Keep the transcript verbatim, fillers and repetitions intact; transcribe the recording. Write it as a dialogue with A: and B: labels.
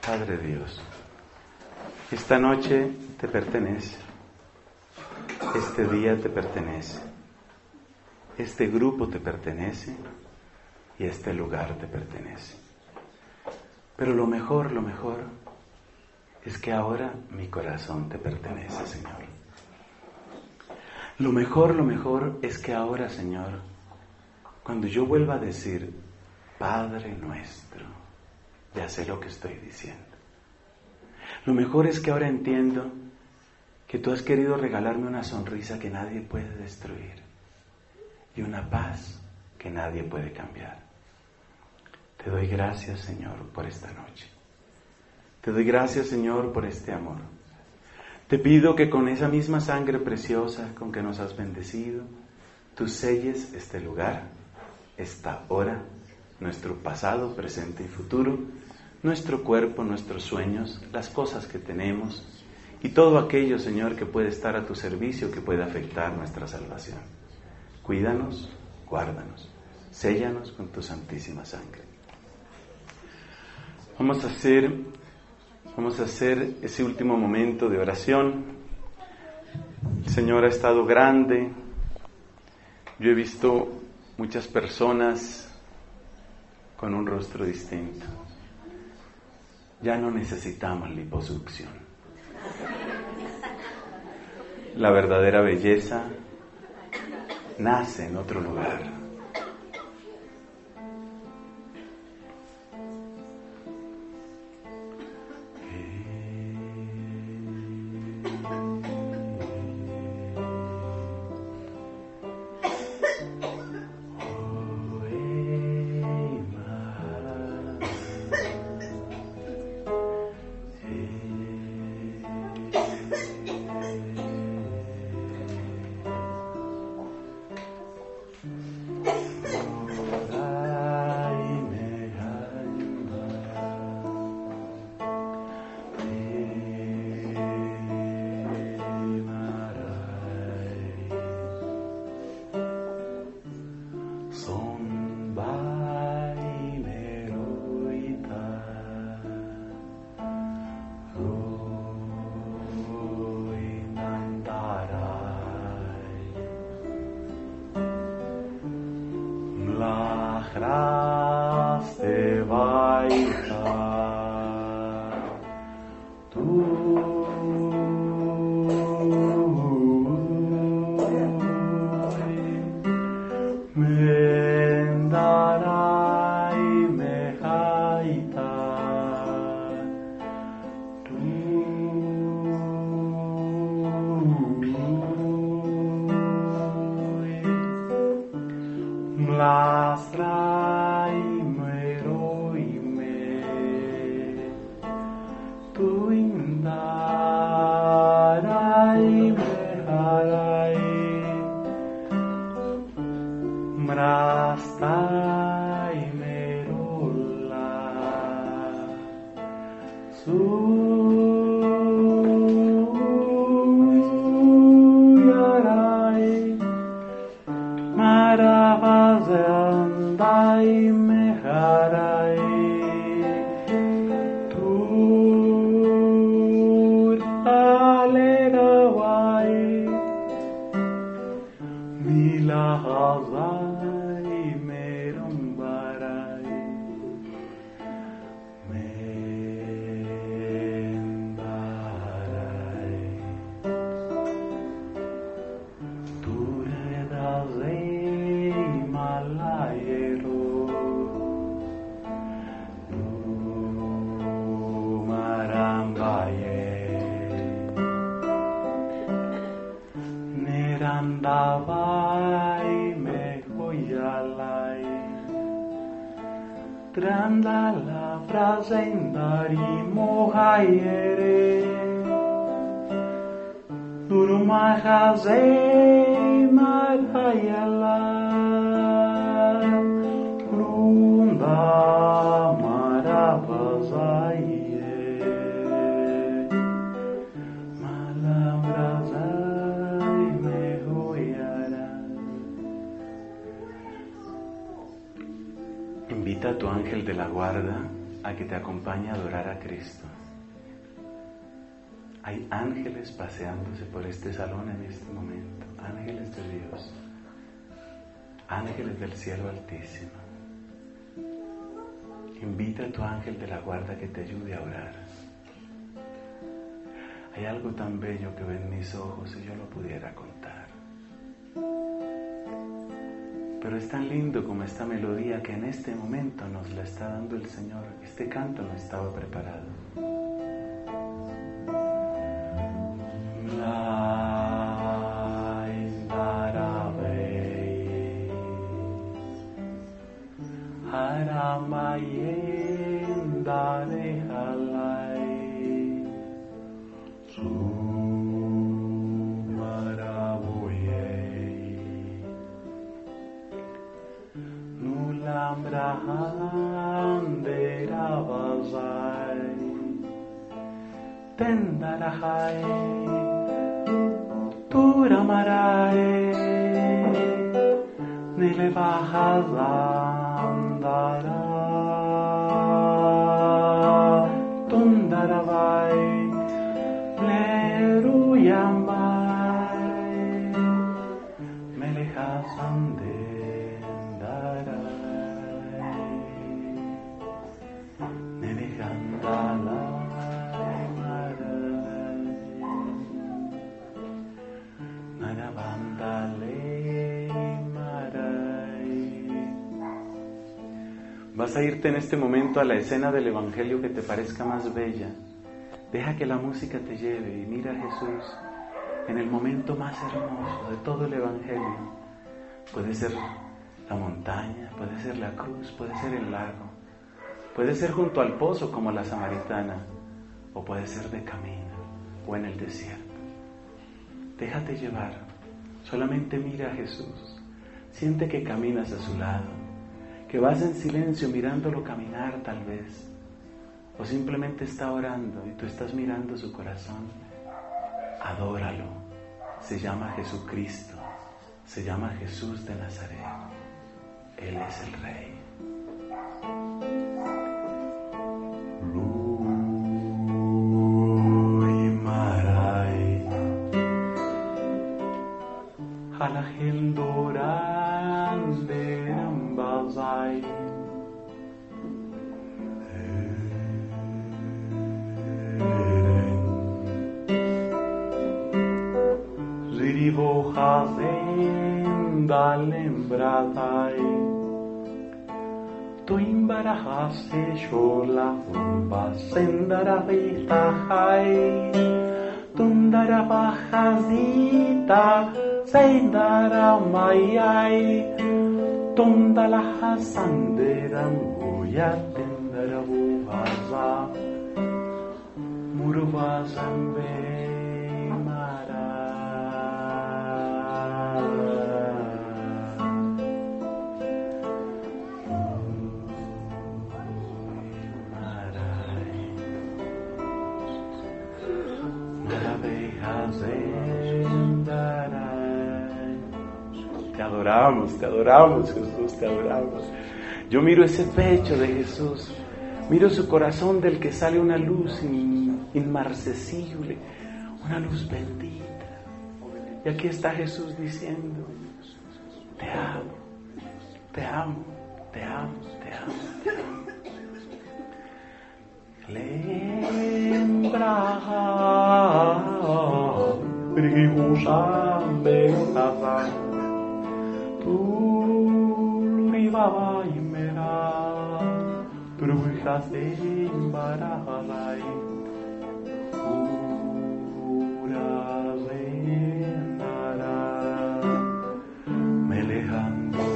A: Padre Dios, esta noche te pertenece, este día te pertenece, este grupo te pertenece y este lugar te pertenece. Pero lo mejor, lo mejor es que ahora mi corazón te pertenece, Señor. Lo mejor, lo mejor es que ahora, Señor, cuando yo vuelva a decir Padre nuestro, ya sé lo que estoy diciendo. Lo mejor es que ahora entiendo que tú has querido regalarme una sonrisa que nadie puede destruir y una paz que nadie puede cambiar. Te doy gracias, Señor, por esta noche. Te doy gracias, Señor, por este amor. Te pido que con esa misma sangre preciosa con que nos has bendecido, tú selles este lugar, esta hora, nuestro pasado, presente y futuro, nuestro cuerpo, nuestros sueños, las cosas que tenemos y todo aquello, Señor, que puede estar a tu servicio, que puede afectar nuestra salvación. Cuídanos, guárdanos, séllanos con tu santísima sangre. Vamos a hacer, vamos a hacer ese último momento de oración. El Señor ha estado grande. Yo he visto muchas personas con un rostro distinto. Ya no necesitamos liposucción. La verdadera belleza nace en otro lugar.
B: Trandala prasendari mohayere Durumahazei marayala Runda maravazaye Malabrazai mehoyara.
A: Invita a tu ángel de la guarda a que te acompañe a adorar a Cristo. Hay ángeles paseándose por este salón en este momento, ángeles de Dios, ángeles del cielo altísimo. Invita a tu ángel de la guarda que te ayude a orar. Hay algo tan bello que ven mis ojos si yo lo pudiera contar. Pero es tan lindo como esta melodía que en este momento nos la está dando el Señor. Este canto no estaba preparado.
B: Tendarahai, Turamarai, Nilevahazandara, Tundaravai, Leruyamai, Melehasandendarai, Nelegandala.
A: Vas a irte en este momento a la escena del Evangelio que te parezca más bella. Deja que la música te lleve y mira a Jesús en el momento más hermoso de todo el Evangelio. Puede ser la montaña, puede ser la cruz, puede ser el lago, puede ser junto al pozo como la samaritana, o puede ser de camino o en el desierto. Déjate llevar, solamente mira a Jesús, siente que caminas a su lado, que vas en silencio mirándolo caminar tal vez, o simplemente está orando y tú estás mirando su corazón. Adóralo, se llama Jesucristo, se llama Jesús de Nazaret, Él es el Rey.
B: Luimarai, Halahildoran de Ambazai, Zirivo Hazenda Lembratai, Tuimbarahase Shola Umba Sendaravita Hai, Tundaravahazita Sendaramayai, Tundalahasanderam Uyatendaravuhaza, Muruvazambe Mara.
A: Te adoramos, te adoramos, Jesús, te adoramos. Yo miro ese pecho de Jesús, miro su corazón del que sale una luz in, inmarcesible, una luz bendita. Y aquí está Jesús diciendo: te amo, te amo, te amo, te amo, te amo.
B: Lembraha, Brigusambe Tazai, Turivava Imera, Turuhase Imbarahai, Urazenara, Melehando